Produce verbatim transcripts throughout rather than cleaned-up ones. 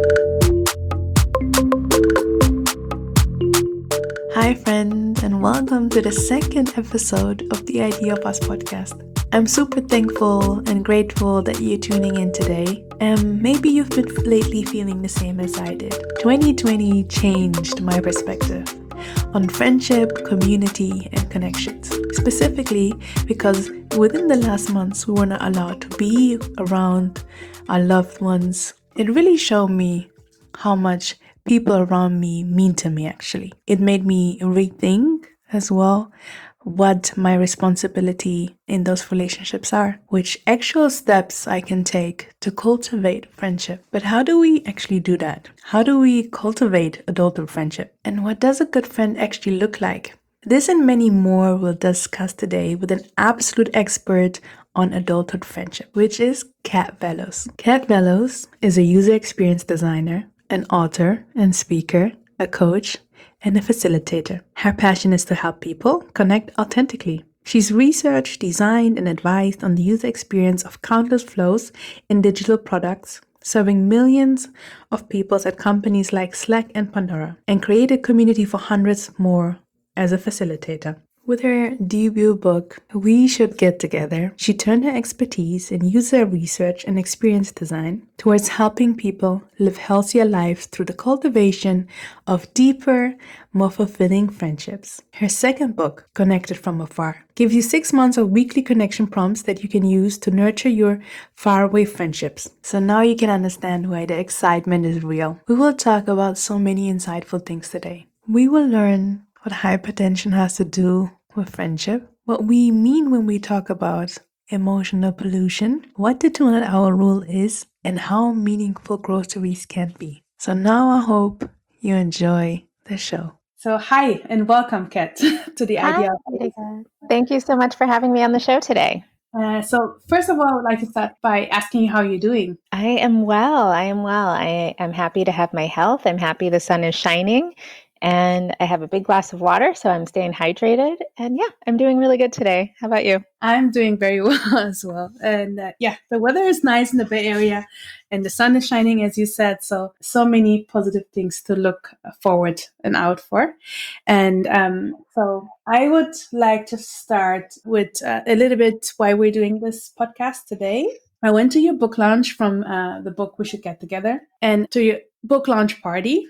Hi, friends, and welcome to the second episode of the Idea of Us podcast. I'm super thankful and grateful that you're tuning in today. And maybe you've been lately feeling the same as I did. twenty twenty changed my perspective on friendship, community, and connections. Specifically because within the last months, we were not allowed to be around our loved ones. It really showed me how much people around me mean to me, actually. It made me rethink as well what my responsibility in those relationships are, which actual steps I can take to cultivate friendship. But how do we actually do that? How do we cultivate adulthood friendship? And what does a good friend actually look like? This and many more we'll discuss today with an absolute expert on adulthood friendship, which is Kat Vellos. Kat Vellos is a user experience designer, an author and speaker, a coach, and a facilitator. Her passion is to help people connect authentically. She's researched, designed, and advised on the user experience of countless flows in digital products, serving millions of people at companies like Slack and Pandora, and created community for hundreds more as a facilitator. With her debut book, We Should Get Together, she turned her expertise in user research and experience design towards helping people live healthier lives through the cultivation of deeper, more fulfilling friendships. Her second book, Connected from Afar, gives you six months of weekly connection prompts that you can use to nurture your faraway friendships. So now you can understand why the excitement is real. We will talk about so many insightful things today. We will learn what hypertension has to do with friendship, what we mean when we talk about emotional pollution, what the two hundred hour rule is, and how meaningful groceries can be. So now I hope you enjoy the show. So hi and welcome, Kat, to the Hi, Idea. Adika. Thank you so much for having me on the show today. Uh, so first of all, I would like to start by asking you how you're doing. I am well. I am well. I am happy to have my health. I'm happy the sun is shining. And I have a big glass of water, so I'm staying hydrated. And yeah, I'm doing really good today. How about you? I'm doing very well as well. And uh, yeah, the weather is nice in the Bay Area and the sun is shining, as you said. So, so many positive things to look forward and out for. And um, so I would like to start with uh, a little bit why we're doing this podcast today. I went to your book launch from uh, the book We Should Get Together and to your book launch party.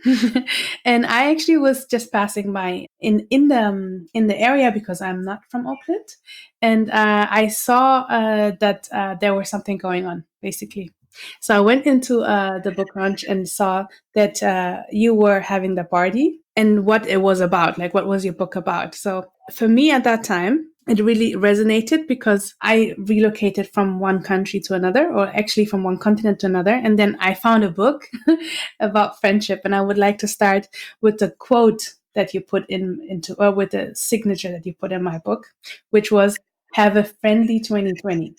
And I actually was just passing by in, in the um, in the area because I'm not from Oakland. And uh, I saw uh, that uh, there was something going on, basically. So I went into uh, the book launch and saw that uh, you were having the party and what it was about, like what was your book about. So for me at that time, it really resonated because I relocated from one country to another, or actually from one continent to another. And then I found a book about friendship. And I would like to start with the quote that you put in into, or with the signature that you put in my book, which was, "Have a friendly twenty twenty."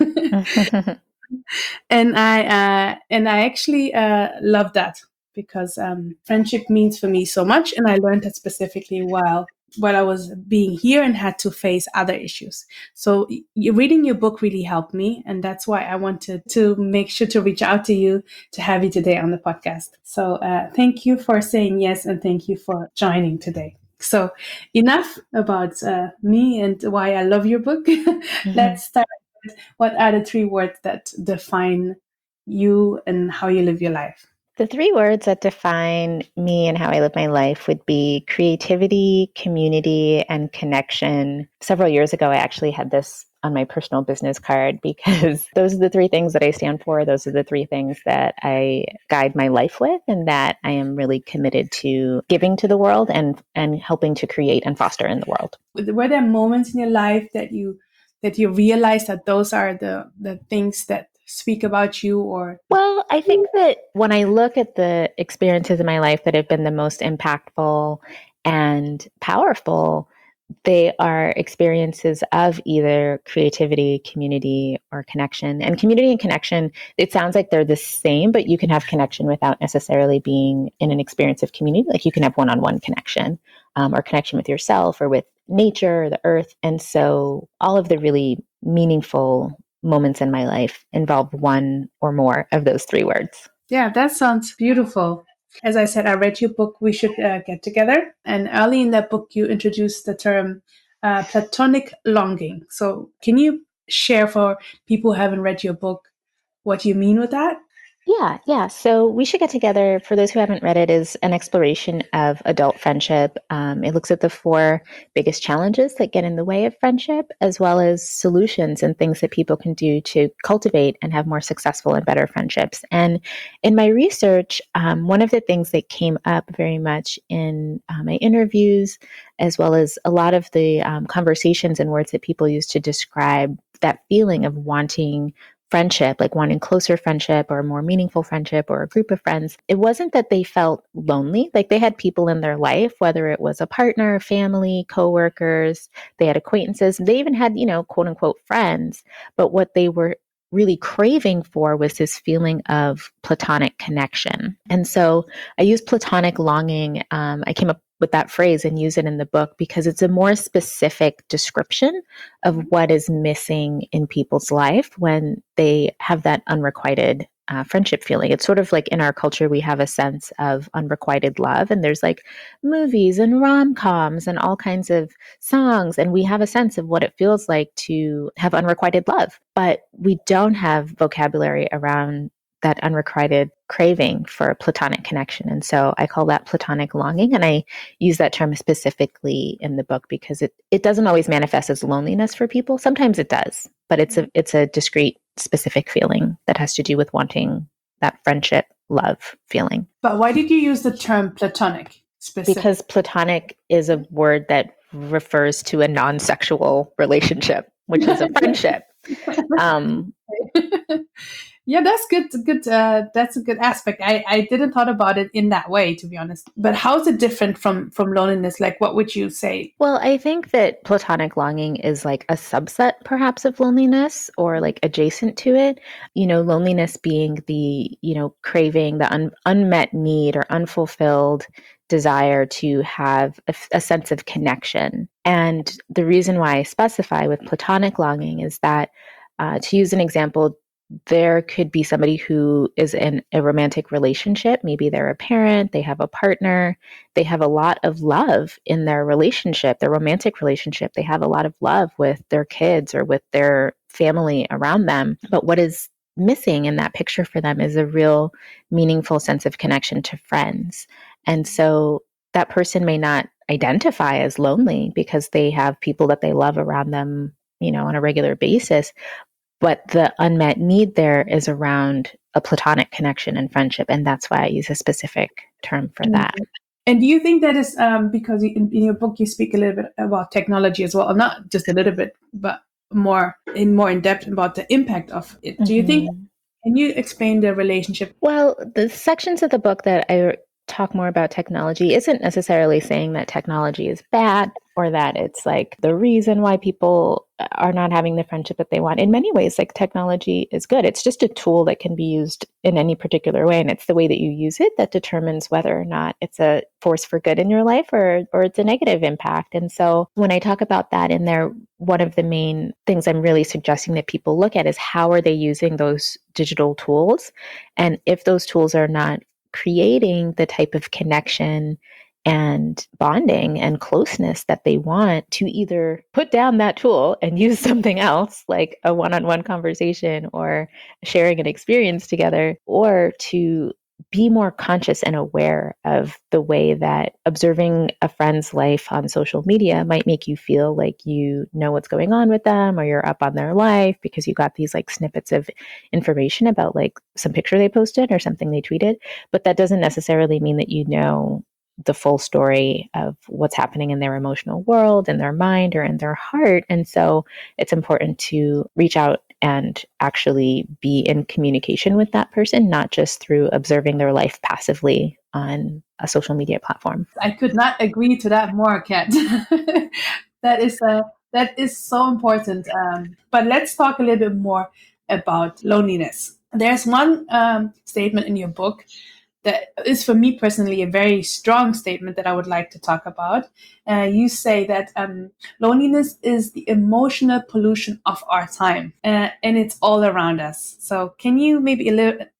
And I uh, and I actually uh, love that because um, friendship means for me so much, and I learned that specifically while while I was being here and had to face other issues. So y- reading your book really helped me, and that's why I wanted to make sure to reach out to you to have you today on the podcast. So uh, thank you for saying yes, and thank you for joining today. So enough about uh, me and why I love your book. Let's start. What are the three words that define you and how you live your life? The three words that define me and how I live my life would be creativity, community, and connection. Several years ago, I actually had this on my personal business card because those are the three things that I stand for. Those are the three things that I guide my life with and that I am really committed to giving to the world and, and helping to create and foster in the world. Were there moments in your life that you that you realize that those are the, the things that speak about you? Or well, I think that when I look at the experiences in my life that have been the most impactful and powerful, they are experiences of either creativity, community, or connection. And community and connection, it sounds like they're the same, but you can have connection without necessarily being in an experience of community. Like you can have one-on-one connection um, or connection with yourself or with nature or the earth. And so all of the really meaningful moments in my life involve one or more of those three words. Yeah, that sounds beautiful. As I said, I read your book, We Should uh, Get Together. And early in that book, you introduced the term uh, platonic longing. So, can you share for people who haven't read your book what you mean with that? Yeah, yeah. So we should get together. For those who haven't read it, is an exploration of adult friendship. Um, it looks at the four biggest challenges that get in the way of friendship, as well as solutions and things that people can do to cultivate and have more successful and better friendships. And in my research, um, one of the things that came up very much in uh, my interviews, as well as a lot of the um, conversations and words that people use to describe that feeling of wanting friendship, like wanting closer friendship or a more meaningful friendship or a group of friends, it wasn't that they felt lonely. Like they had people in their life, whether it was a partner, family, coworkers, they had acquaintances, they even had, you know, quote unquote friends. But what they were really craving for was this feeling of platonic connection. And so I use platonic longing. Um, I came up with that phrase and use it in the book because it's a more specific description of what is missing in people's life when they have that unrequited uh, friendship feeling. It's sort of like in our culture, we have a sense of unrequited love, and there's like movies and rom coms and all kinds of songs, and we have a sense of what it feels like to have unrequited love, but we don't have vocabulary around that unrequited craving for a platonic connection. And so I call that platonic longing. And I use that term specifically in the book because it, it doesn't always manifest as loneliness for people. Sometimes it does, but it's a it's a discrete, specific feeling that has to do with wanting that friendship, love feeling. But why did you use the term platonic specific? Because platonic is a word that refers to a non-sexual relationship, which is a friendship. Um, Yeah, that's good. Good. Uh, that's a good aspect. I, I didn't thought about it in that way, to be honest. But how is it different from from loneliness? Like, what would you say? Well, I think that platonic longing is like a subset perhaps of loneliness or like adjacent to it. You know, loneliness being the, you know, craving, the un- unmet need or unfulfilled desire to have a, a sense of connection. And the reason why I specify with platonic longing is that, uh, to use an example, there could be somebody who is in a romantic relationship. Maybe they're a parent, they have a partner, they have a lot of love in their relationship, their romantic relationship. They have a lot of love with their kids or with their family around them. But what is missing in that picture for them is a real meaningful sense of connection to friends. And so that person may not identify as lonely because they have people that they love around them, you know, on a regular basis. But the unmet need there is around a platonic connection and friendship. And that's why I use a specific term for that. And do you think that is um, because in, in your book you speak a little bit about technology as well, not just a little bit, but more in more in depth about the impact of it? Do you think? Mm-hmm. Can you explain the relationship? Well, the sections of the book that I talk more about technology isn't necessarily saying that technology is bad or that it's like the reason why people are not having the friendship that they want. In many ways, like technology is good. It's just a tool that can be used in any particular way. And it's the way that you use it that determines whether or not it's a force for good in your life or, or it's a negative impact. And so when I talk about that in there, one of the main things I'm really suggesting that people look at is how are they using those digital tools? And if those tools are not creating the type of connection and bonding and closeness that they want, to either put down that tool and use something else like a one-on-one conversation or sharing an experience together, or to be more conscious and aware of the way that observing a friend's life on social media might make you feel like you know what's going on with them or you're up on their life because you got these like snippets of information about like some picture they posted or something they tweeted. But that doesn't necessarily mean that you know the full story of what's happening in their emotional world, in their mind, or in their heart. And so it's important to reach out and actually be in communication with that person, not just through observing their life passively on a social media platform. I could not agree to that more, Kat. that is uh, that is so important. Um, but let's talk a little bit more about loneliness. There's one um, statement in your book that is, for me personally, a very strong statement that I would like to talk about. Uh, you say that um, loneliness is the emotional pollution of our time, uh, and it's all around us. So, can you maybe a little,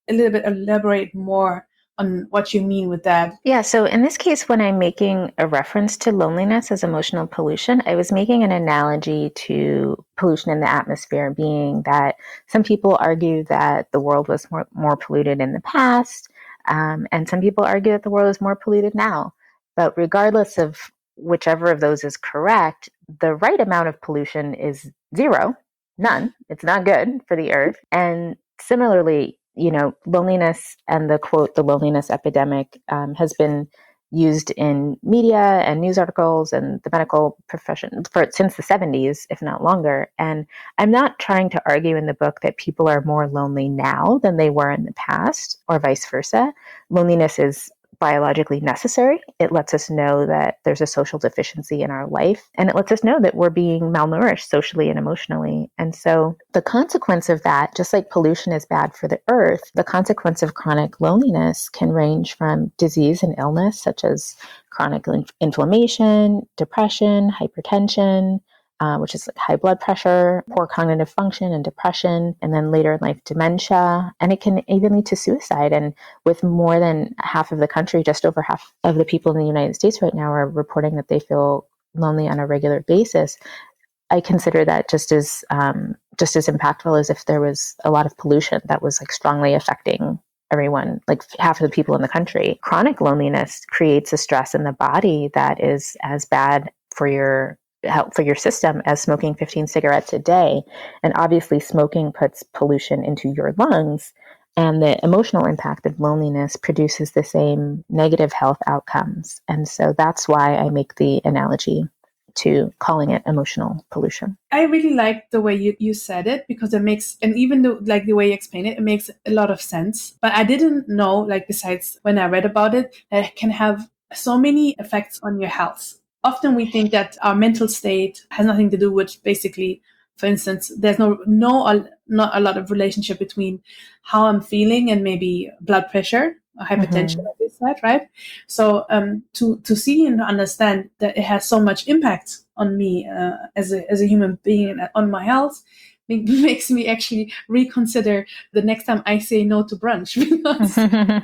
a little bit elaborate more on what you mean with that? Yeah, so in this case, when I'm making a reference to loneliness as emotional pollution, I was making an analogy to pollution in the atmosphere, being that some people argue that the world was more, more polluted in the past, um, and some people argue that the world is more polluted now. But regardless of whichever of those is correct, the right amount of pollution is zero, none. It's not good for the earth. And similarly, you know, loneliness and the quote, the loneliness epidemic um, has been used in media and news articles and the medical profession for since the seventies, if not longer. And I'm not trying to argue in the book that people are more lonely now than they were in the past or vice versa. Loneliness is biologically necessary. It lets us know that there's a social deficiency in our life, and it lets us know that we're being malnourished socially and emotionally. And so the consequence of that, just like pollution is bad for the earth, the consequence of chronic loneliness can range from disease and illness, such as chronic inf- inflammation, depression, hypertension, Uh, which is like high blood pressure, poor cognitive function, and depression, and then later in life dementia. And it can even lead to suicide. And with more than half of the country, just over half of the people in the United States right now are reporting that they feel lonely on a regular basis, I consider that just as um, just as impactful as if there was a lot of pollution that was like strongly affecting everyone, like half of the people in the country. Chronic loneliness creates a stress in the body that is as bad for your help for your system as smoking fifteen cigarettes a day. And obviously smoking puts pollution into your lungs, and the emotional impact of loneliness produces the same negative health outcomes. And so that's why I make the analogy to calling it emotional pollution. I really like the way you, you said it, because it makes, and even though like the way you explain it, it makes a lot of sense. But I didn't know, like besides when I read about it, that it can have so many effects on your health. Often we think that our mental state has nothing to do with, basically, for instance, there's no no not a lot of relationship between how I'm feeling and maybe blood pressure or hypertension, Mm-hmm. like you said, right? So um, to to see and understand that it has so much impact on me uh, as a as a human being and on my health makes me actually reconsider the next time I say no to brunch, because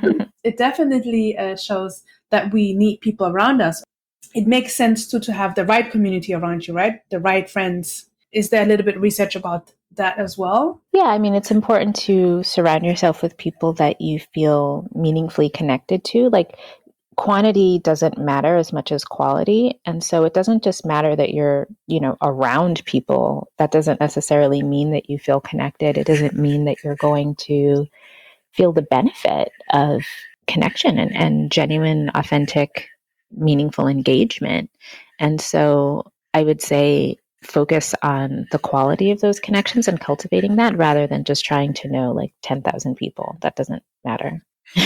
it definitely uh, shows that we need people around us. It makes sense too to have the right community around you, right? The right friends. Is there a little bit of research about that as well? Yeah, I mean, it's important to surround yourself with people that you feel meaningfully connected to. Like, quantity doesn't matter as much as quality. And so it doesn't just matter that you're, you know, around people. That doesn't necessarily mean that you feel connected. It doesn't mean that you're going to feel the benefit of connection and, and genuine, authentic, meaningful engagement. And so I would say focus on the quality of those connections and cultivating that rather than just trying to know like ten thousand people. That doesn't matter.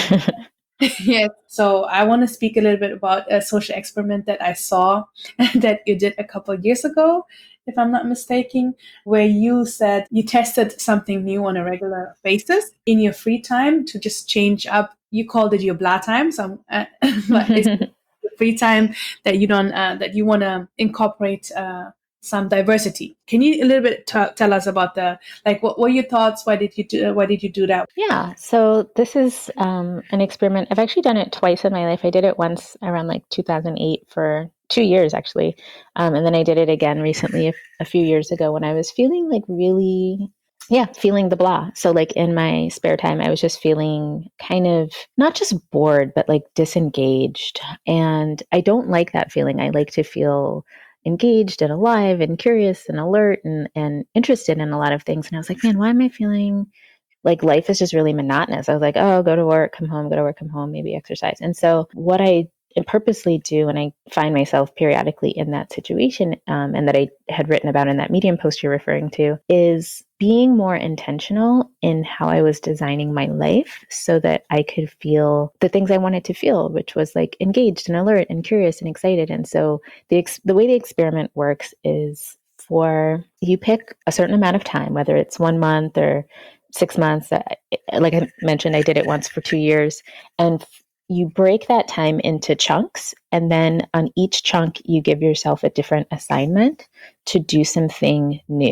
Yes. So I want to speak a little bit about a social experiment that I saw that you did a couple of years ago, if I'm not mistaken, where you said you tested something new on a regular basis in your free time to just change up. You called it your blah time, so uh, but it's the free time that you don't uh, that you want to incorporate uh, some diversity. Can you a little bit t- tell us about the like what were your thoughts? Why did you do? Why did you do that? Yeah, so this is um, an experiment. I've actually done it twice in my life. I did it once around like two thousand eight for two years, actually. Um, and then I did it again recently, a, a few years ago, when I was feeling like really, yeah, feeling the blah. So, like in my spare time, I was just feeling kind of not just bored, but like disengaged. And I don't like that feeling. I like to feel engaged and alive and curious and alert and, and interested in a lot of things. And I was like, man, why am I feeling like life is just really monotonous? I was like, oh, go to work, come home, go to work, come home, maybe exercise. And so what I purposely do, and I find myself periodically in that situation, um, and that I had written about in that Medium post you're referring to, is being more intentional in how I was designing my life so that I could feel the things I wanted to feel, which was like engaged and alert and curious and excited. And so the ex- the way the experiment works is for you pick a certain amount of time, whether it's one month or six months. Like I mentioned, I did it once for two years. And you break that time into chunks. And then on each chunk, you give yourself a different assignment to do something new.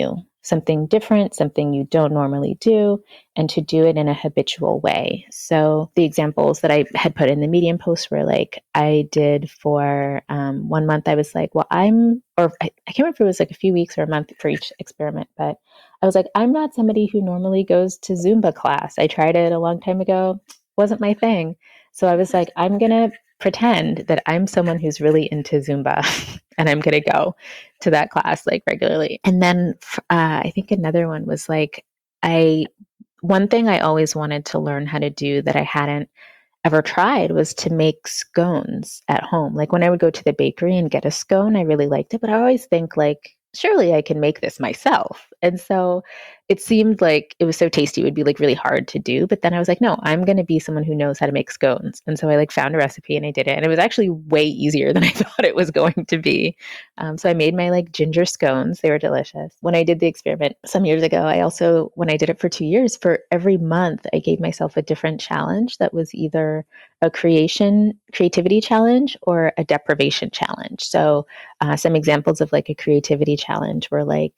something different, something you don't normally do, and to do it in a habitual way. So the examples that I had put in the Medium post were like, I did for um, one month, I was like, well, I'm, or I, I can't remember if it was like a few weeks or a month for each experiment, but I was like, I'm not somebody who normally goes to Zumba class. I tried it a long time ago, wasn't my thing. So I was like, I'm going to pretend that I'm someone who's really into Zumba and I'm going to go to that class like regularly. And then uh, I think another one was like, I, one thing I always wanted to learn how to do that I hadn't ever tried was to make scones at home. Like when I would go to the bakery and get a scone, I really liked it, but I always think like, surely I can make this myself. And so it seemed like it was so tasty, it would be like really hard to do. But then I was like, no, I'm going to be someone who knows how to make scones. And so I like found a recipe and I did it. And it was actually way easier than I thought it was going to be. Um, so I made my like ginger scones. They were delicious. When I did the experiment some years ago, I also, when I did it for two years, for every month, I gave myself a different challenge that was either a creation, creativity challenge or a deprivation challenge. So uh, some examples of like a creativity challenge were like,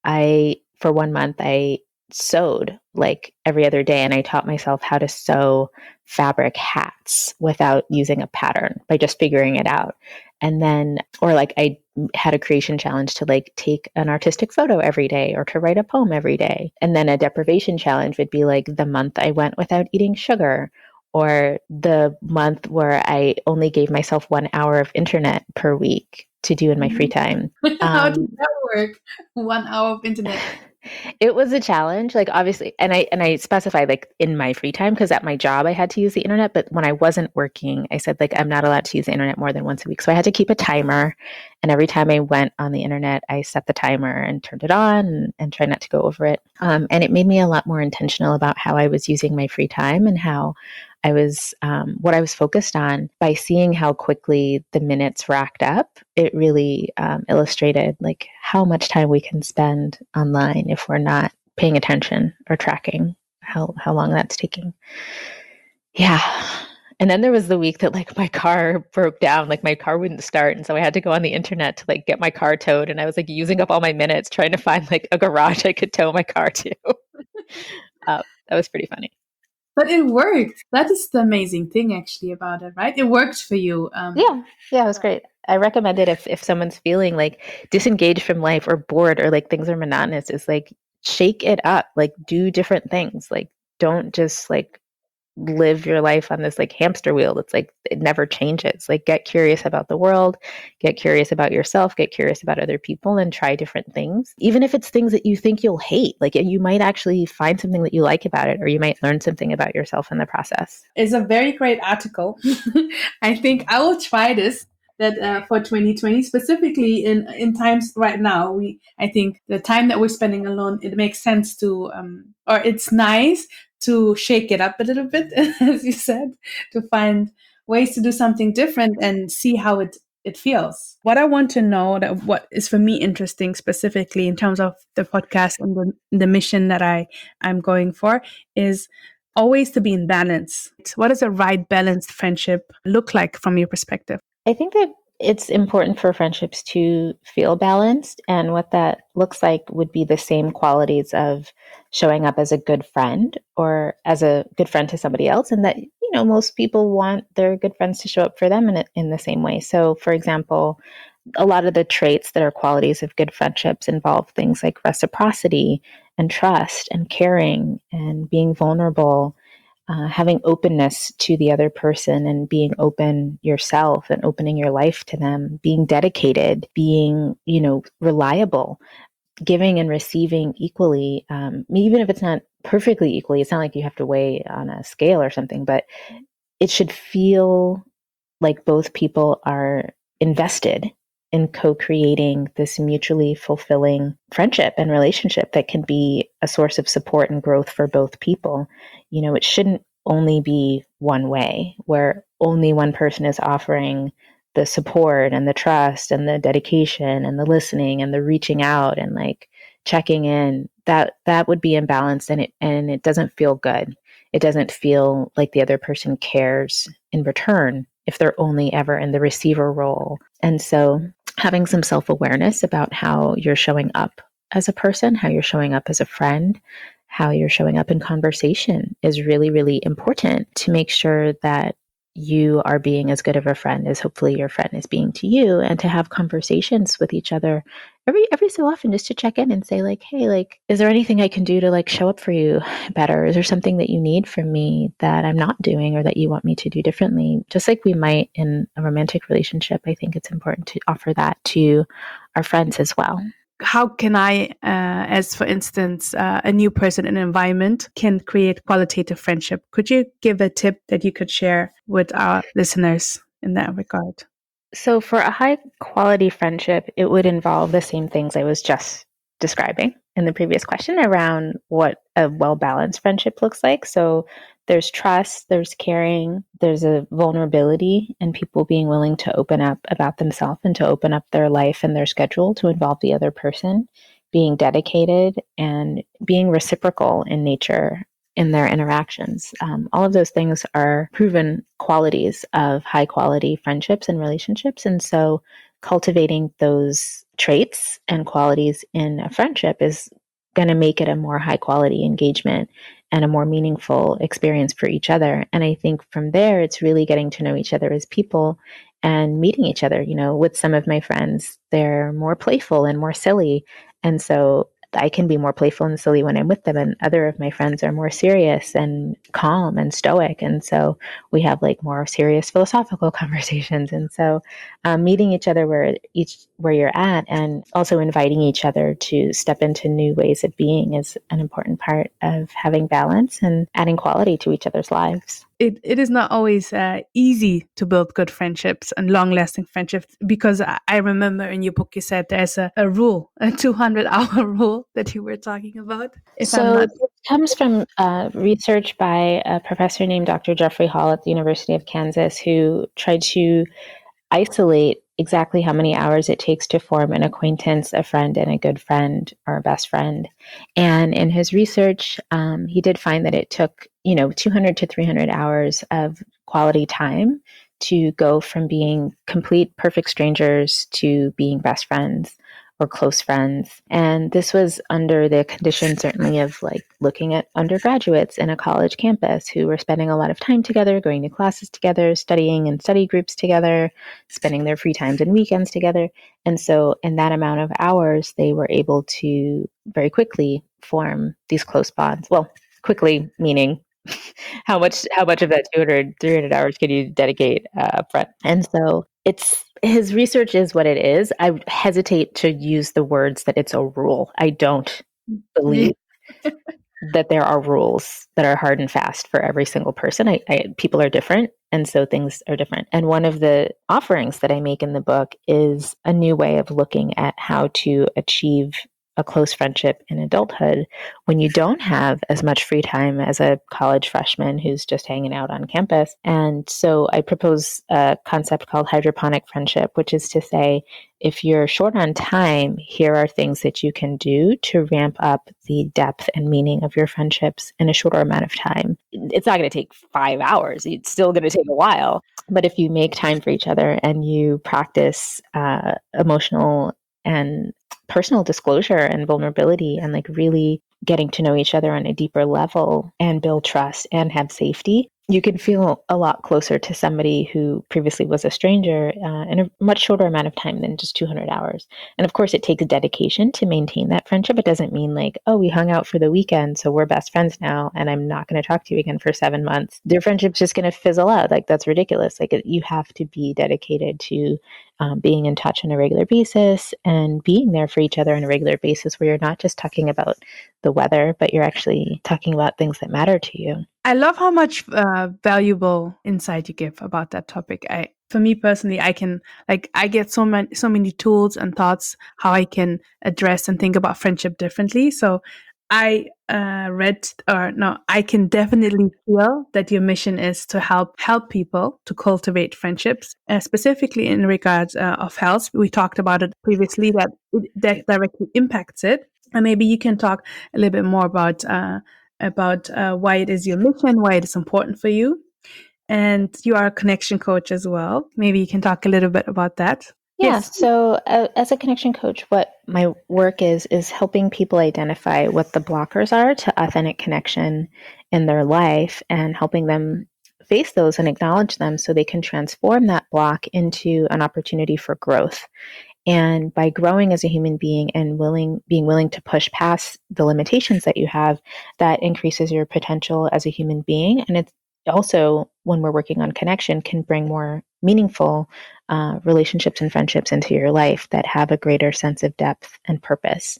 I, for one month, I sewed like every other day and I taught myself how to sew fabric hats without using a pattern by just figuring it out. And then, or like I had a creation challenge to like take an artistic photo every day or to write a poem every day. And then a deprivation challenge would be like the month I went without eating sugar, or the month where I only gave myself one hour of internet per week to do in my free time. How Um, did that work? One hour of internet. It was a challenge, like obviously, and I and I specified like in my free time because at my job I had to use the internet, but when I wasn't working, I said like I'm not allowed to use the internet more than once a week. So I had to keep a timer, and every time I went on the internet, I set the timer and turned it on and, and tried not to go over it. Um, and it made me a lot more intentional about how I was using my free time and how I was, um, what I was focused on. By seeing how quickly the minutes racked up, it really um, illustrated like how much time we can spend online if we're not paying attention or tracking how, how long that's taking. Yeah. And then there was the week that like my car broke down, like my car wouldn't start. And so I had to go on the internet to like get my car towed. And I was like using up all my minutes trying to find like a garage I could tow my car to. uh, that was pretty funny. But it worked. That is the amazing thing actually about it, right? It worked for you. Um, Yeah. Yeah, it was great. I recommend it if, if someone's feeling like disengaged from life or bored or like things are monotonous, is like shake it up, like do different things. Like don't just like live your life on this like hamster wheel that's like it never changes. Like get curious about the world, get curious about yourself, get curious about other people, and try different things. Even if it's things that you think you'll hate, like you might actually find something that you like about it, or you might learn something about yourself in the process. It's a very great article. I think I will try this. That uh, for twenty twenty, specifically in in times right now, we I think the time that we're spending alone, it makes sense to um or it's nice to shake it up a little bit, as you said, to find ways to do something different and see how it it feels. What I want to know, that what is for me interesting specifically in terms of the podcast and the, the mission that I I'm going for, is always to be in balance. What does a right balanced friendship look like from your perspective? I think that it's important for friendships to feel balanced. And what that looks like would be the same qualities of showing up as a good friend or as a good friend to somebody else. And that, you know, most people want their good friends to show up for them in, a, in the same way. So, for example, a lot of the traits that are qualities of good friendships involve things like reciprocity and trust and caring and being vulnerable. Uh, having openness to the other person and being open yourself and opening your life to them, being dedicated, being, you know, reliable, giving and receiving equally, um, even if it's not perfectly equally. It's not like you have to weigh on a scale or something, but it should feel like both people are invested in co-creating this mutually fulfilling friendship and relationship that can be a source of support and growth for both people. You know, it shouldn't only be one way, where only one person is offering the support and the trust and the dedication and the listening and the reaching out and like checking in. That that would be imbalanced, and it and it doesn't feel good. It doesn't feel like the other person cares in return if they're only ever in the receiver role. And so having some self-awareness about how you're showing up as a person, how you're showing up as a friend, how you're showing up in conversation is really, really important to make sure that you are being as good of a friend as hopefully your friend is being to you, and to have conversations with each other every every so often, just to check in and say like, hey, like, is there anything I can do to like show up for you better? Is there something that you need from me that I'm not doing or that you want me to do differently? Just like we might in a romantic relationship, I think it's important to offer that to our friends as well. How can I, uh, as for instance, uh, a new person in an environment, can create qualitative friendship? Could you give a tip that you could share with our listeners in that regard? So, for a high quality friendship, it would involve the same things I was just describing in the previous question around what a well balanced friendship looks like. So, there's trust, there's caring, there's a vulnerability, and people being willing to open up about themselves and to open up their life and their schedule to involve the other person, being dedicated and being reciprocal in nature in their interactions. Um, all of those things are proven qualities of high quality friendships and relationships. And so cultivating those traits and qualities in a friendship is going to make it a more high quality engagement and a more meaningful experience for each other. And I think from there, it's really getting to know each other as people and meeting each other. You know, with some of my friends, they're more playful and more silly. And so I can be more playful and silly when I'm with them, and other of my friends are more serious and calm and stoic. And so we have like more serious philosophical conversations. And so um, meeting each other where each where you're at, and also inviting each other to step into new ways of being is an important part of having balance and adding quality to each other's lives. It, it is not always uh, easy to build good friendships and long-lasting friendships, because I, I remember in your book you said there's a, a rule, a two hundred hour rule that you were talking about. If so I'm not... this comes from uh, research by a professor named Doctor Jeffrey Hall at the University of Kansas, who tried to isolate exactly how many hours it takes to form an acquaintance, a friend, and a good friend or a best friend. And in his research, um, he did find that it took, you know, two hundred to three hundred hours of quality time to go from being complete perfect strangers to being best friends or close friends. And this was under the condition, certainly, of like looking at undergraduates in a college campus who were spending a lot of time together, going to classes together, studying in study groups together, spending their free times and weekends together. And so in that amount of hours, they were able to very quickly form these close bonds. Well, quickly meaning how much how much of that two hundred, three hundred hours can you dedicate uh, upfront? And so it's his research is what it is. I hesitate to use the words that it's a rule. I don't believe that there are rules that are hard and fast for every single person. I, I people are different, and so things are different. And one of the offerings that I make in the book is a new way of looking at how to achieve a close friendship in adulthood when you don't have as much free time as a college freshman who's just hanging out on campus. And so I propose a concept called hydroponic friendship, which is to say, if you're short on time, here are things that you can do to ramp up the depth and meaning of your friendships in a shorter amount of time. It's not going to take five hours. It's still going to take a while. But if you make time for each other and you practice uh, emotional and personal disclosure and vulnerability, and like really getting to know each other on a deeper level and build trust and have safety, you can feel a lot closer to somebody who previously was a stranger uh, in a much shorter amount of time than just two hundred hours. And of course, it takes dedication to maintain that friendship. It doesn't mean like, oh, we hung out for the weekend, so we're best friends now, and I'm not going to talk to you again for seven months. Their friendship's just going to fizzle out. Like, that's ridiculous. Like, it, you have to be dedicated to um, being in touch on a regular basis and being there for each other on a regular basis, where you're not just talking about the weather, but you're actually talking about things that matter to you. I love how much uh, valuable insight you give about that topic. I, for me personally, I can like I get so many so many tools and thoughts how I can address and think about friendship differently. So I uh, read or no, I can definitely feel that your mission is to help help people to cultivate friendships, uh, specifically in regards uh, of health. We talked about it previously that it that directly impacts it, and maybe you can talk a little bit more about. Uh, about uh, why it is your mission, why it is important for you. And you are a connection coach as well. Maybe you can talk a little bit about that. Yeah. Yes. So, uh, as a connection coach, what my work is, is helping people identify what the blockers are to authentic connection in their life and helping them face those and acknowledge them so they can transform that block into an opportunity for growth. And by growing as a human being and willing, being willing to push past the limitations that you have, that increases your potential as a human being. And it's also, when we're working on connection, can bring more meaningful uh, relationships and friendships into your life that have a greater sense of depth and purpose.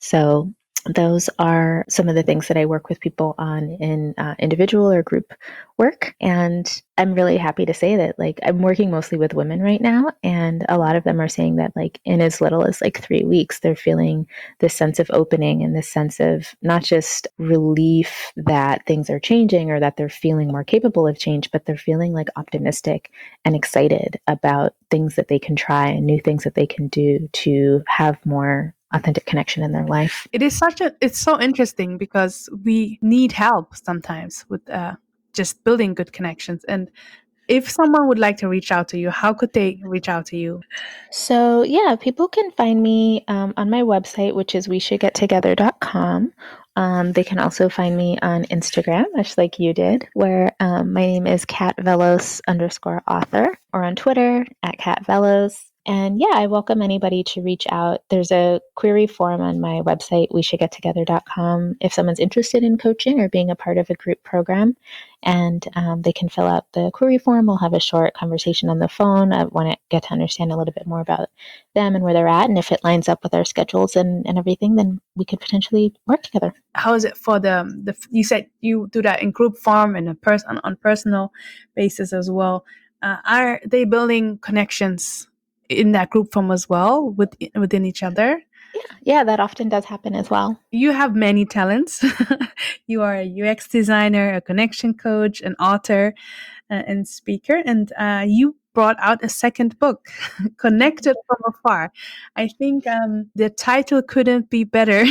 So those are some of the things that I work with people on in uh, individual or group work. And I'm really happy to say that, like, I'm working mostly with women right now. And a lot of them are saying that, like, in as little as like three weeks, they're feeling this sense of opening and this sense of not just relief that things are changing or that they're feeling more capable of change, but they're feeling like optimistic and excited about things that they can try and new things that they can do to have more authentic connection in their life. It is such a, it's so interesting because we need help sometimes with uh, just building good connections. And if someone would like to reach out to you, how could they reach out to you? So, yeah, people can find me um, on my website, which is we should get together dot com. Um, they can also find me on Instagram, much like you did, where um, my name is Kat Velos underscore author, or on Twitter at Kat Velos. And yeah, I welcome anybody to reach out. There's a query form on my website, we should get together dot com, if someone's interested in coaching or being a part of a group program. And um, they can fill out the query form. We'll have a short conversation on the phone. I want to get to understand a little bit more about them and where they're at. And if it lines up with our schedules and, and everything, then we could potentially work together. How is it for the, the you said you do that in group form and a person on, on personal basis as well. Uh, are they building connections in that group form as well with, within each other? Yeah, yeah, that often does happen as well. You have many talents. You are a U X designer, a connection coach, an author, uh, and speaker. And uh, you brought out a second book, Connected from Afar. I think um, the title couldn't be better,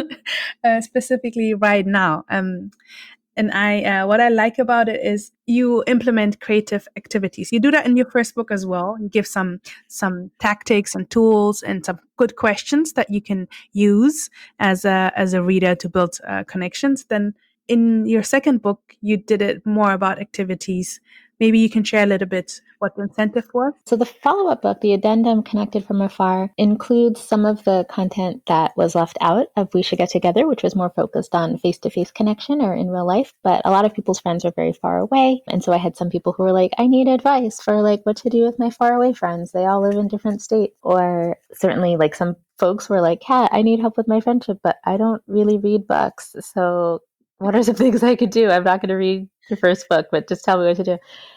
uh, specifically right now. Um, and I, uh, what I like about it is you implement creative activities. You do that in your first book as well. You give some some tactics and tools and some good questions that you can use as a as a reader to build uh, connections. Then in your second book, you did it more about activities. Maybe you can share a little bit what the incentive was. So the follow-up book, the addendum Connected from Afar, includes some of the content that was left out of We Should Get Together, which was more focused on face-to-face connection or in real life. But a lot of people's friends are very far away. And so I had some people who were like, I need advice for like what to do with my far away friends. They all live in different states. Or certainly like some folks were like, Kat, I need help with my friendship, but I don't really read books. So what are some things I could do? I'm not going to read the first book, but just tell me what to do.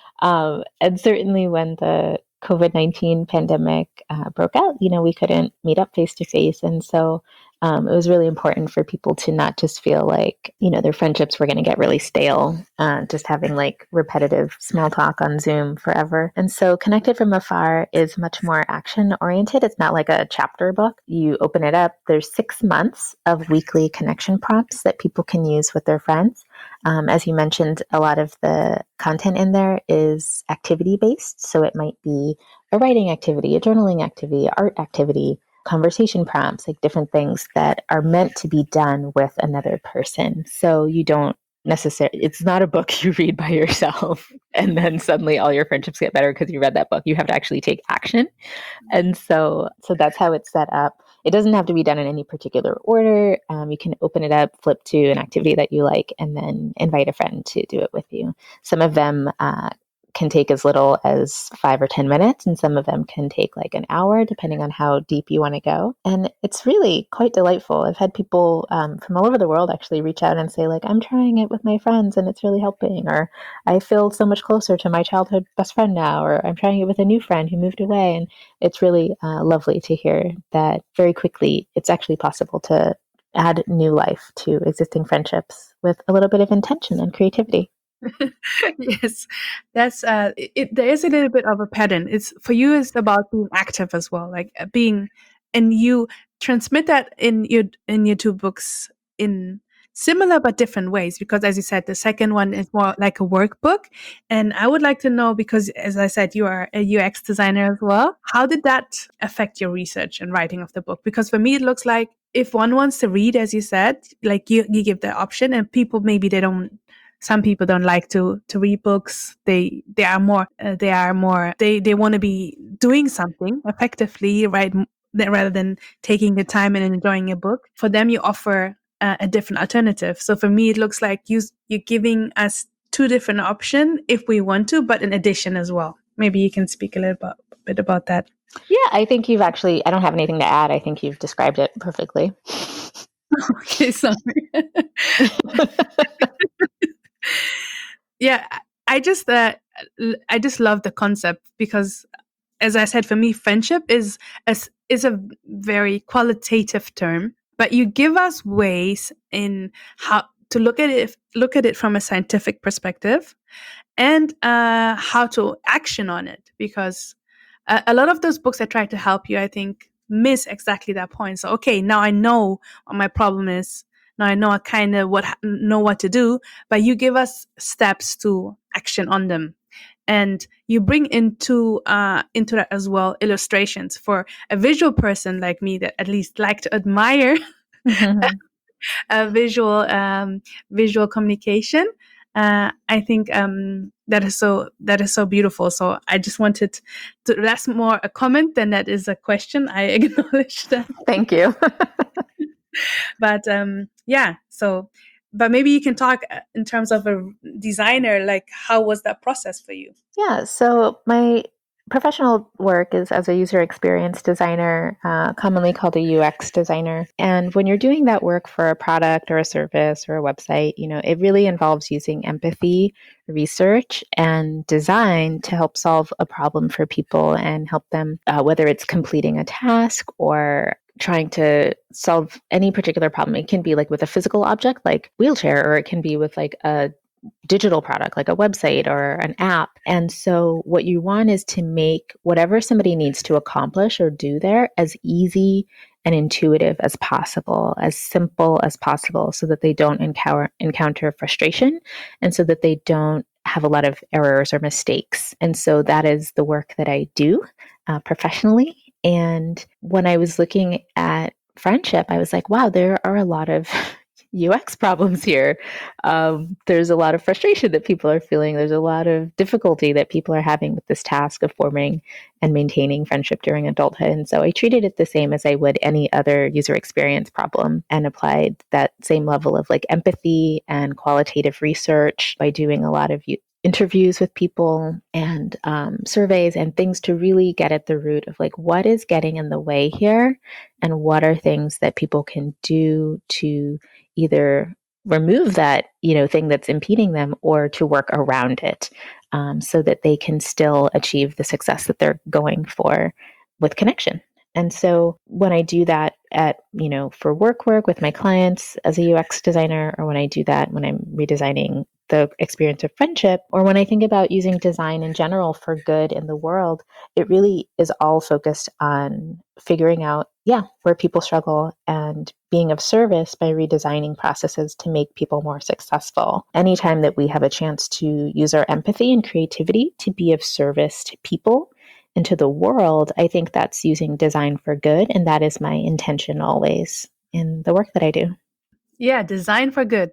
Um, and certainly when the COVID nineteen pandemic uh, broke out, you know, we couldn't meet up face to face. And so um, it was really important for people to not just feel like, you know, their friendships were going to get really stale, uh, just having like repetitive small talk on Zoom forever. And so Connected from Afar is much more action oriented. It's not like a chapter book. You open it up, there's six months of weekly connection prompts that people can use with their friends. Um, as you mentioned, a lot of the content in there is activity based. So it might be a writing activity, a journaling activity, art activity, conversation prompts, like different things that are meant to be done with another person. So you don't necessarily, it's not a book you read by yourself and then suddenly all your friendships get better because you read that book. You have to actually take action. And so, so that's how it's set up. It doesn't have to be done in any particular order. Um, you can open it up, flip to an activity that you like, and then invite a friend to do it with you. Some of them uh, can take as little as five or ten minutes, and some of them can take like an hour, depending on how deep you want to go. And it's really quite delightful. I've had people um, from all over the world actually reach out and say, like, I'm trying it with my friends and it's really helping, or I feel so much closer to my childhood best friend now, or I'm trying it with a new friend who moved away. And it's really uh, lovely to hear that very quickly it's actually possible to add new life to existing friendships with a little bit of intention and creativity. Yes, that's uh it, it- there is a little bit of a pattern. It's for you, it's about being active as well, like uh, being, and you transmit that in your in your two books in similar but different ways, because as you said, the second one is more like a workbook. And I would like to know, because as I said, you are a U X designer as well, how did that affect your research and writing of the book? Because for me, it looks like if one wants to read, as you said, like you, you give the option, and people, maybe they don't, some people don't like to to read books. They they are more uh, they are more they they want to be doing something effectively, right? m- than- Rather than taking the time and enjoying a book. For them, you offer uh, a different alternative. So for me, it looks like you you're giving us two different options if we want to, but in addition as well. Maybe you can speak a little bit, bit about that. Yeah, I think you've actually, I don't have anything to add. I think you've described it perfectly. Okay, sorry. Yeah, I just uh, l- I just love the concept because, as I said, for me, friendship is a, s- is a very qualitative term, but you give us ways in how to look at it look at it from a scientific perspective, and uh, how to action on it, because a, a lot of those books that try to help you, I think, miss exactly that point. So okay, now I know what my problem is. Now I know I kind of what know what to do, but you give us steps to action on them, and you bring into uh, into that as well illustrations for a visual person like me that at least like to admire uh, visual um, visual communication. Uh, I think um, that is so that is so beautiful. So I just wanted to. That's more a comment than that is a question. I acknowledge that, Thank you. but um, yeah. So, but maybe you can talk uh, in terms of a designer. Like, how was that process for you? Yeah, so my professional work is as a user experience designer, uh, commonly called a U X designer. And when you're doing that work for a product or a service or a website, you know, it really involves using empathy, research, and design to help solve a problem for people and help them, uh, whether it's completing a task or trying to solve any particular problem. It can be like with a physical object like wheelchair, or it can be with like a digital product like a website or an app. And so what you want is to make whatever somebody needs to accomplish or do there as easy and intuitive as possible, as simple as possible, so that they don't encounter encounter frustration, and so that they don't have a lot of errors or mistakes. And so that is the work that I do uh, professionally. And when I was looking at friendship, I was like, wow, there are a lot of U X problems here. Um, there's a lot of frustration that people are feeling. There's a lot of difficulty that people are having with this task of forming and maintaining friendship during adulthood. And so I treated it the same as I would any other user experience problem, and applied that same level of like empathy and qualitative research by doing a lot of u- interviews with people and um, surveys and things to really get at the root of like what is getting in the way here, and what are things that people can do to either remove that, you know, thing that's impeding them, or to work around it, um, so that they can still achieve the success that they're going for with connection. And so when I do that at, you know, for work work with my clients as a U X designer, or when I do that when I'm redesigning the experience of friendship, or when I think about using design in general for good in the world, it really is all focused on figuring out, yeah, where people struggle and being of service by redesigning processes to make people more successful. Anytime that we have a chance to use our empathy and creativity to be of service to people and to the world, I think that's using design for good. And that is my intention always in the work that I do. Yeah, design for good.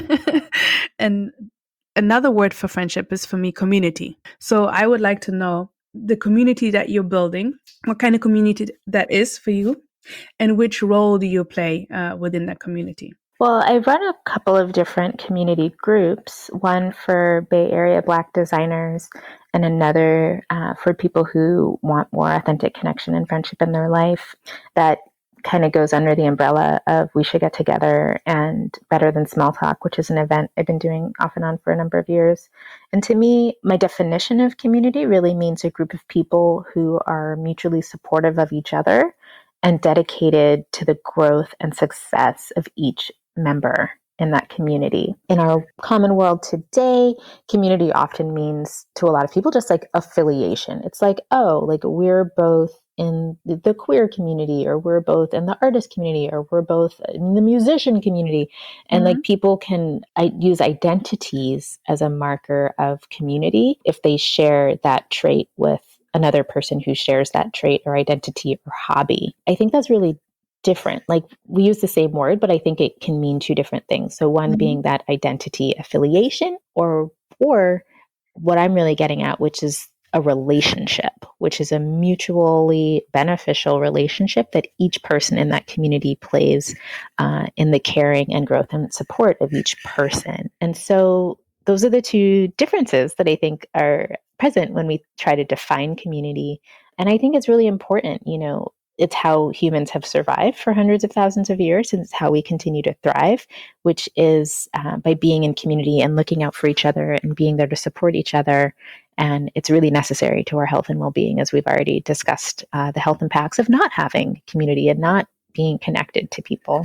And another word for friendship is for me community. So I would like to know the community that you're building, what kind of community that is for you, and which role do you play uh, within that community? Well, I run a couple of different community groups, one for Bay Area Black designers, and another uh, for people who want more authentic connection and friendship in their life. That kind of goes under the umbrella of We Should Get Together and Better Than Small Talk, which is an event I've been doing off and on for a number of years. And to me, my definition of community really means a group of people who are mutually supportive of each other and dedicated to the growth and success of each member in that community. In our common world today, community often means to a lot of people just like affiliation. It's like, oh, like we're both in the queer community, or we're both in the artist community, or we're both in the musician community. And Mhm. like people can I, use identities as a marker of community if they share that trait with another person who shares that trait or identity or hobby. I think that's really different. Like we use the same word, but I think it can mean two different things. So one Mhm. being that identity affiliation, or or what I'm really getting at, which is a relationship, which is a mutually beneficial relationship that each person in that community plays uh, in the caring and growth and support of each person. And so those are the two differences that I think are present when we try to define community. And I think it's really important, you know, it's how humans have survived for hundreds of thousands of years, and it's how we continue to thrive, which is uh, by being in community and looking out for each other and being there to support each other. And it's really necessary to our health and well-being, as we've already discussed, uh, the health impacts of not having community and not being connected to people.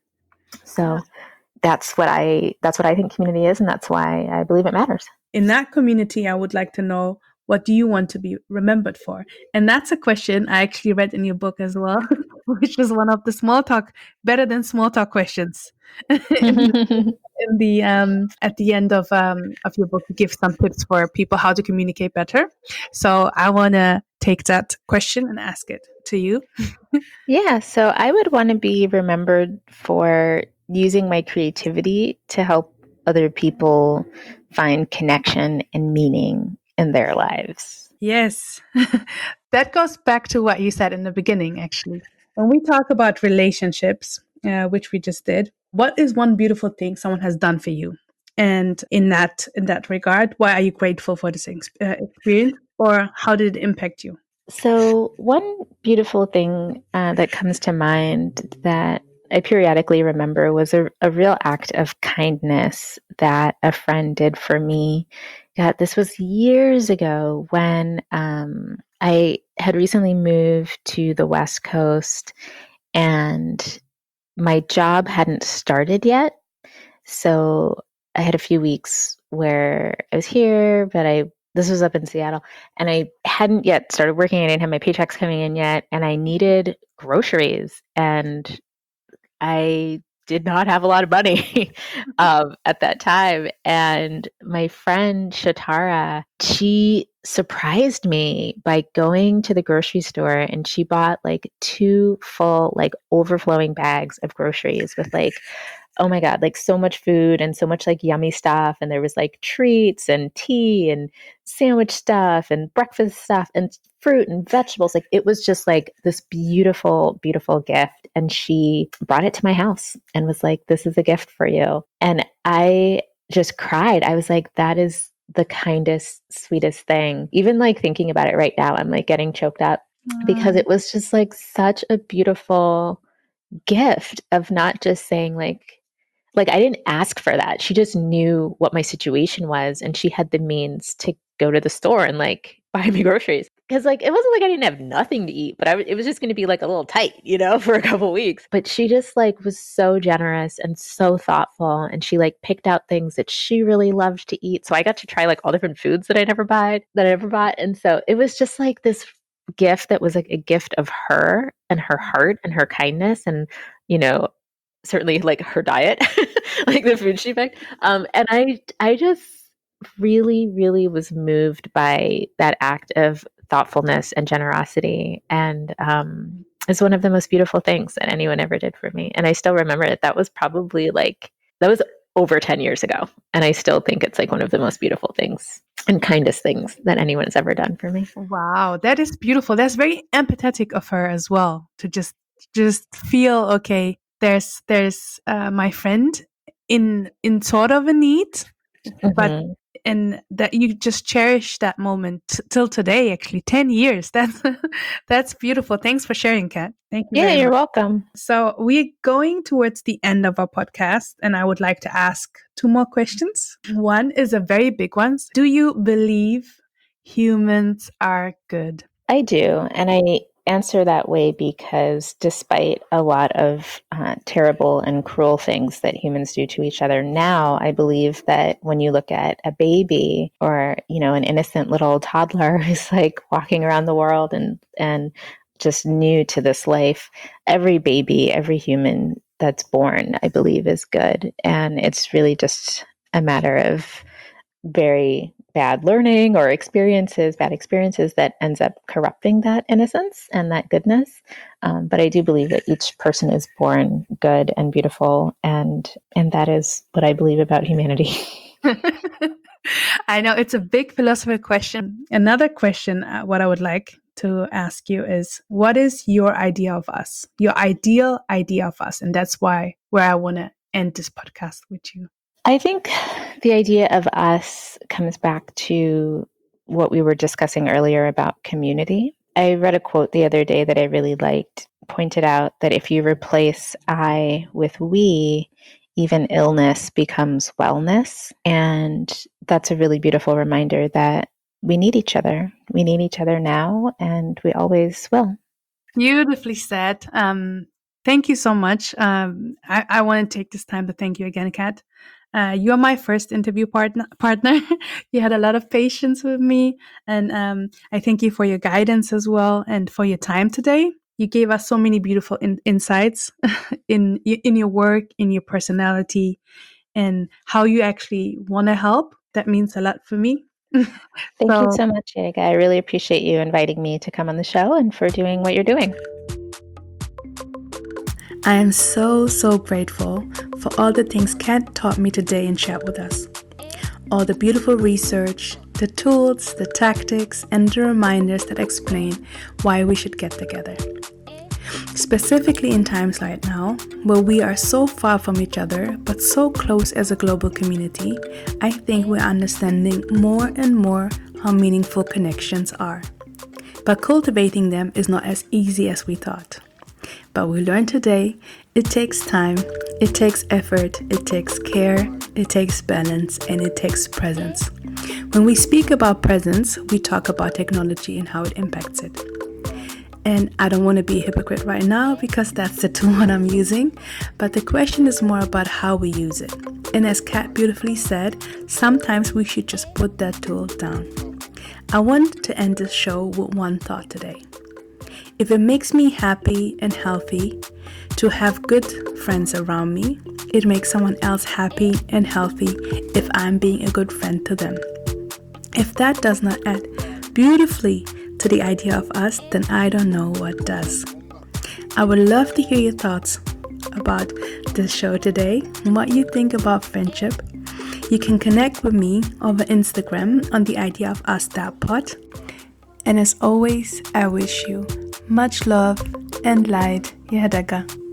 So that's what I that's what I think community is, and that's why I believe it matters. In that community, I would like to know, what do you want to be remembered for? And that's a question I actually read in your book as well, which was one of the small talk, better than small talk questions. in, in the um, at the end of um, of your book, you give some tips for people how to communicate better. So I want to take that question and ask it to you. Yeah, so I would want to be remembered for using my creativity to help other people find connection and meaning in their lives. Yes, that goes back to what you said in the beginning, actually. When we talk about relationships, uh, which we just did, what is one beautiful thing someone has done for you? And in that in that regard, why are you grateful for this ex- uh, experience, or how did it impact you? So, one beautiful thing uh, that comes to mind that I periodically remember was a, a real act of kindness that a friend did for me. God, this was years ago when um, I had recently moved to the West Coast and my job hadn't started yet. So I had a few weeks where I was here, but I this was up in Seattle, and I hadn't yet started working. I didn't have my paychecks coming in yet, and I needed groceries, and I did not have a lot of money um, at that time. And my friend Shatara, she surprised me by going to the grocery store, and she bought like two full, like overflowing bags of groceries with like, oh my God, like so much food and so much like yummy stuff. And there was like treats and tea and sandwich stuff and breakfast stuff and fruit and vegetables. Like it was just like this beautiful, beautiful gift. And she brought it to my house and was like, this is a gift for you. And I just cried. I was like, that is the kindest, sweetest thing. Even like thinking about it right now, I'm like getting choked up because it was just like such a beautiful gift of not just saying like, like I didn't ask for that. She just knew what my situation was, and she had the means to go to the store and like buy me groceries. Because like it wasn't like I didn't have nothing to eat, but I w- it was just going to be like a little tight, you know, for a couple weeks. But she just like was so generous and so thoughtful, and she like picked out things that she really loved to eat. So I got to try like all different foods that I never buy that I never bought, and so it was just like this gift that was like a gift of her and her heart and her kindness, and you know, certainly like her diet, like the food she picked. Um, and I, I just really, really was moved by that act of thoughtfulness and generosity. And um, it's one of the most beautiful things that anyone ever did for me. And I still remember it. That was probably like, that was over ten years ago. And I still think it's like one of the most beautiful things and kindest things that anyone has ever done for me. Wow, that is beautiful. That's very empathetic of her as well, to just just feel, okay, there's there's uh, my friend in in sort of a need, but Mhm. and that you just cherish that moment t- till today. Actually, ten years. That's that's beautiful. Thanks for sharing, Kat. Thank you Yeah, very you're much. welcome. So we're going towards the end of our podcast, and I would like to ask two more questions. One is a very big one. Do you believe humans are good? I do. And I answer that way because despite a lot of uh, terrible and cruel things that humans do to each other now, I believe that when you look at a baby or, you know, an innocent little toddler who's like walking around the world and, and just new to this life. Every baby, every human that's born, I believe, is good. And it's really just a matter of very bad learning or experiences, bad experiences that ends up corrupting that innocence and that goodness. Um, but I do believe that each person is born good and beautiful. And, and that is what I believe about humanity. I know it's a big philosophical question. Another question, uh, what I would like to ask you is, what is your idea of us? Your ideal idea of us? And that's why where I want to end this podcast with you. I think the idea of us comes back to what we were discussing earlier about community. I read a quote the other day that I really liked, pointed out that if you replace I with we, even illness becomes wellness. And that's a really beautiful reminder that we need each other. We need each other now, and we always will. Beautifully said. Um, thank you so much. Um, I, I want to take this time to thank you again, Kat. Uh, you're my first interview partner. partner. You had a lot of patience with me, and um, I thank you for your guidance as well and for your time today. You gave us so many beautiful in- insights in in your work, in your personality, and how you actually want to help. That means a lot for me. Thank So- you so much, Jig. I really appreciate you inviting me to come on the show and for doing what you're doing. I am so, so grateful for all the things Kat taught me today and shared with us. All the beautiful research, the tools, the tactics, and the reminders that explain why we should get together. Specifically in times like now, where we are so far from each other, but so close as a global community, I think we're understanding more and more how meaningful connections are. But cultivating them is not as easy as we thought. But we learned today, it takes time, it takes effort, it takes care, it takes balance, and it takes presence. When we speak about presence, we talk about technology and how it impacts it. And I don't want to be a hypocrite right now because that's the tool that I'm using, but the question is more about how we use it. And as Kat beautifully said, sometimes we should just put that tool down. I want to end this show with one thought today. If it makes me happy and healthy to have good friends around me, it makes someone else happy and healthy if I'm being a good friend to them. If that does not add beautifully to the idea of us, then I don't know what does. I would love to hear your thoughts about this show today and what you think about friendship. You can connect with me over Instagram on the idea of us dot pod. And as always, I wish you much love and light. Yehadaga.